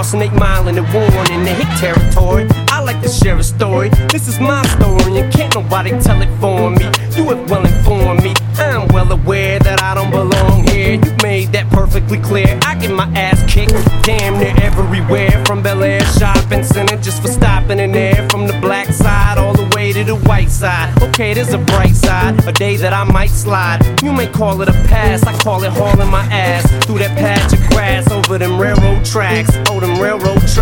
crossing 8 Mile and the Warren in the hick territory. I like to share a story. This is my story and can't nobody tell it for me. You have well informed me. I'm well aware that I don't belong here. You made that perfectly clear. I get my ass kicked damn near everywhere, from Bel Air Shopping Center just for stopping in there, from the black side all the way to the white side. Okay, there's a bright side, a day that I might slide. You may call it a pass, I call it hauling my ass through that patch of grass over them railroad tracks. Oh, them railroad tracks.